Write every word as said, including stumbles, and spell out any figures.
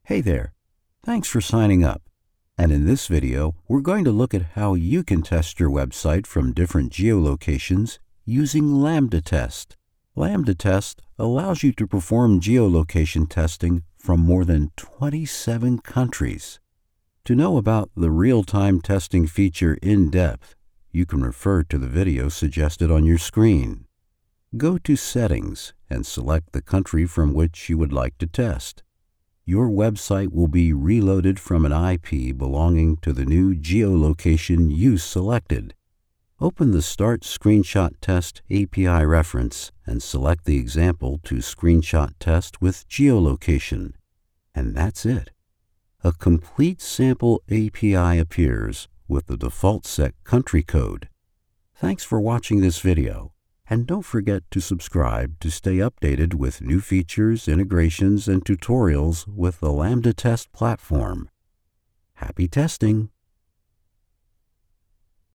Hey there, thanks for signing up. And in this video, we're going to look at how you can test your website from different geolocations using Lambda Test. Lambda Test allows you to perform geolocation testing from more than twenty-seven countries. To know about the real-time testing feature in depth, you can refer to the video suggested on your screen. Go to Settings and select the country from which you would like to test. Your website will be reloaded from an I P belonging to the new geolocation you selected. Open the Start Screenshot Test A P I reference and select the example to screenshot test with geolocation. And that's it. A complete sample A P I appears with the default set country code. Thanks for watching this video. And don't forget to subscribe to stay updated with new features, integrations, and tutorials with the Lambda Test platform. Happy testing!